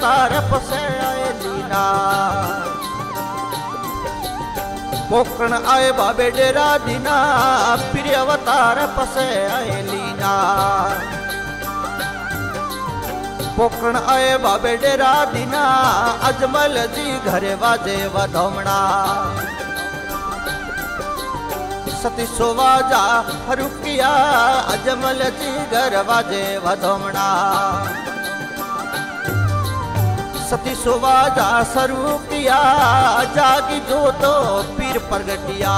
अवतार पसे आए लीना पोकण आए बाबे डेरा दीना फिर अवतार पसे आए लीना पोकण आए बाबे डेरा दीना अजमल जी घरे वाजे वधमणा सती सोवाजा रुकिया अजमल जी घर वाजे वधमणा सती सोवाजा सरू किया जागी जो तो पीर प्रगटिया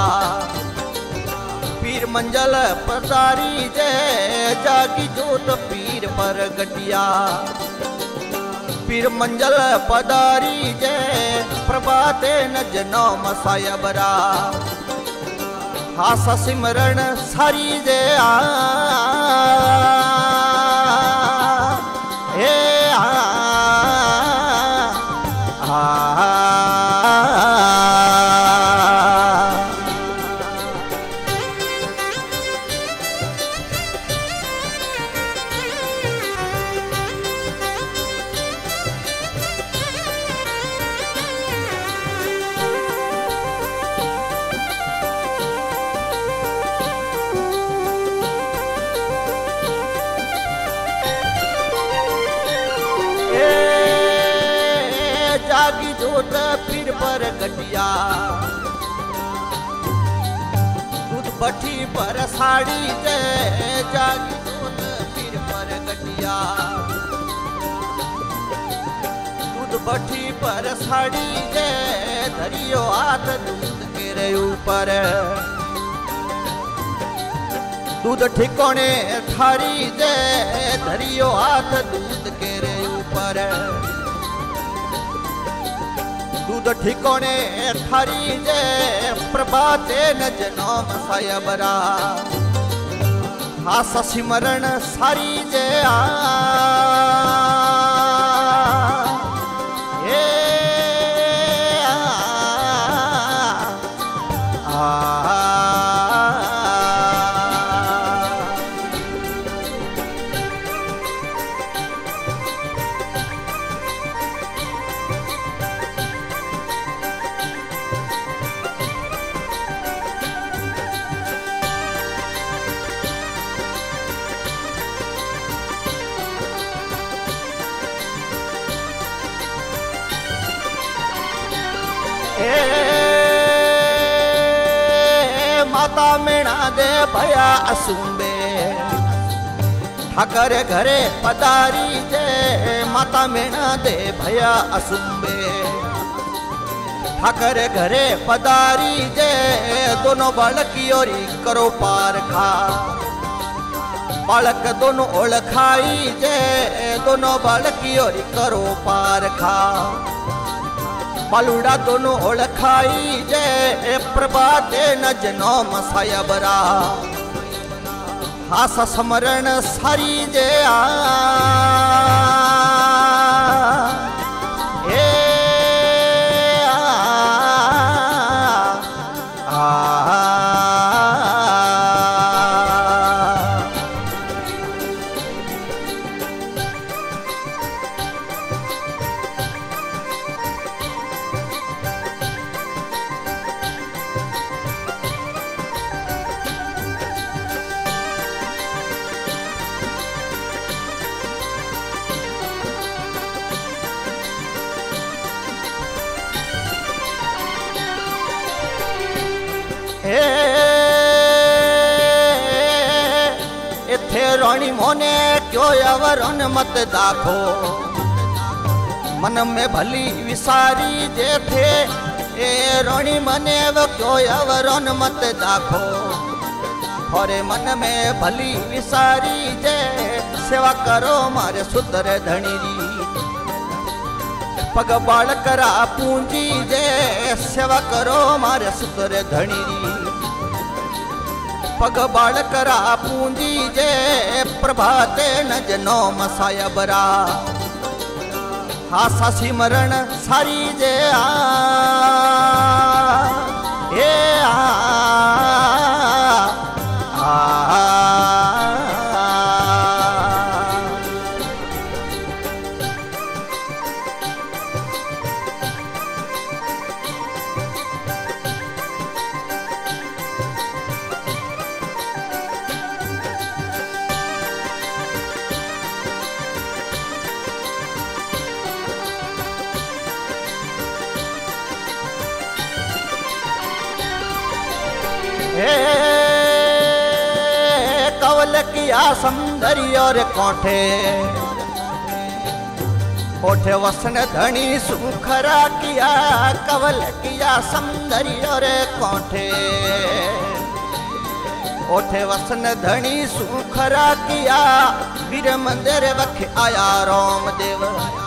पीर मंजल पधारी जय जागी जो तो पीर प्रगटिया पीर मंजल पधारी जय प्रभाते न जनो मसायबरा हासा सिमरण सारी जे जागी जोत पीर पर गटिया दूध बठी पर साड़ी जय जागी जोत पीर पर गटिया दूध बठी पर साड़ी जय धरियो हाथ दूध के रे ऊपर दूध ठिकोने थारी जय धरियो हाथ दूध के रे ऊपर दूध ठिकोने थारी जे प्रभाते न जनो मसायबरा हासा सिमरण सारी जे माता मेणा दे भया असुंबे ठाकर घरे पधारी जे माता मेणा दे भया असुंबे ठाकर घरे पधारी जे दोनों बालक योरी करो पार खा बालक दोनों ओळखाई जे दोनों बालक योरी करो पार खा बालुड़ा दोनों ओळखाई जय प्रभाते न जनो मसायबरा हासा समरण सारी जे इथे रोणी मोने क्यों अवरन मत दाखो मन में भली विसारी जे थे ए रोणी मने वो क्यों अवरन मत दाखो और मन में भली विसारी जे सेवा करो मारे सुधर धणी पग बाल करा पूंजी जे सेवा करो मारे सुधर धणी पग बाल करा पूंजी जे प्रभाते न जनो मसायबरा हासा सिमरण सारी जे हे कवल किया सौंदर्य और कोठे कोठे वसन धनी सुखरा किया कवल किया सौंदर्य और कोठे कोठे वसन धनी सुखरा किया वीर मंदिर वख आया रामदेव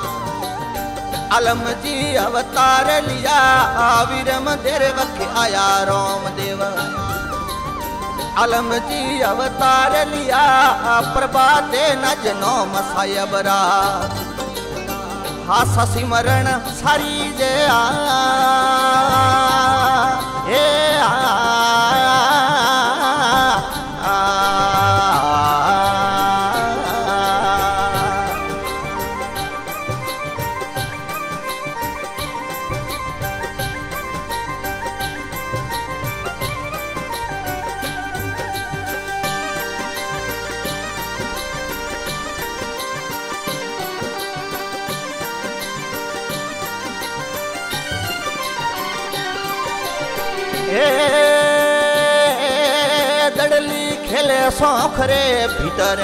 आलम जी अवतार लिया वीर मंदिर वख आया रामदेव आलम जी अवतार लिया प्रभाते न जनो मसायबरा हासा सिमरण सारी जे ए दड़ली खेले सोखरे भीतर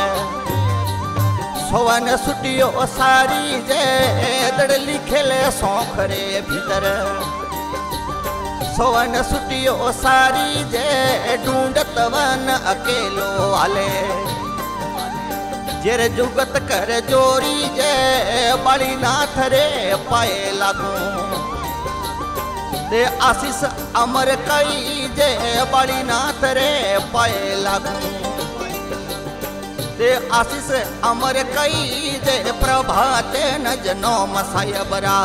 सोवन सुटियो सारी जे दड़ली खेले सोखरे भीतर सोवन सुटियो सारी जे ढूंढत वन अकेलो आले जेर जुगत कर जोरी जे बड़ी नाथ रे पाए लागू दे आशीष अमर कई जे बड़ी नाथ रे पाए लागू दे आशीष अमर कई जे प्रभाते न जनो मसायबरा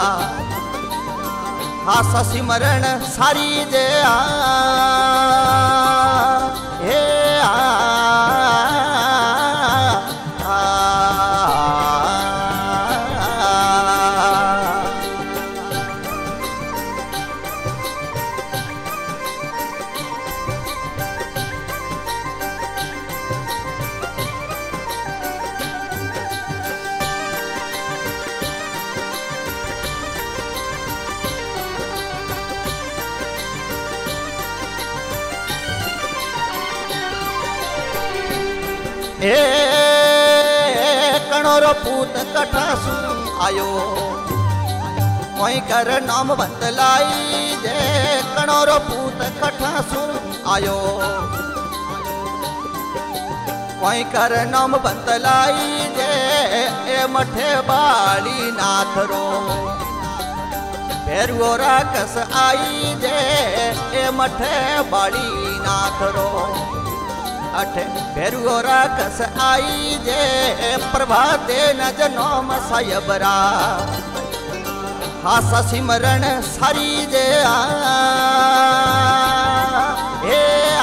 हासा सिमरण सारी जे हे ए कणोरो पूत कठासु आयो कोई कर नाम बदलाई जे कणोरो पूत कठासु आयो कोई कर नाम बदलाई जे ए मठे बाली नाथरो फेरुओ राकस आई जे ए मठे बाली नाथरो अठे फेरुओ राकस आई जे प्रभाते न जनो मसायबरा हासा सिमरण सारी जे ए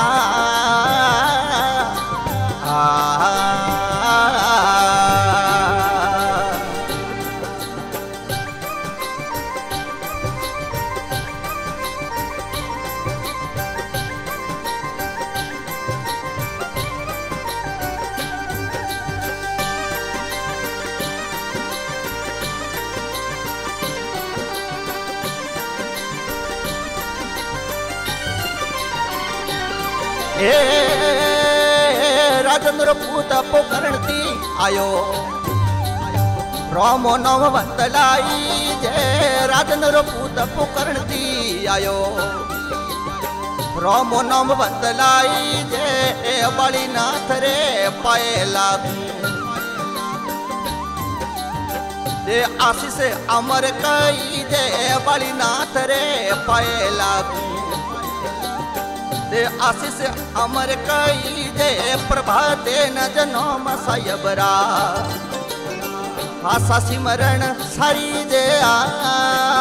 राजेंद्र पूत पोकरणती आयो रामो नाम बदलाई जे राजेंद्र पूत पोकरणती आयो रामो नाम बदलाई जे बड़ी नाथ रे पाए लागू जे आशीष अमर कई जे बड़ी नाथ रे पाए लागू दे आशीष अमर कई जे प्रभाते न जनो मसायबरा हासा सिमरण सारी जे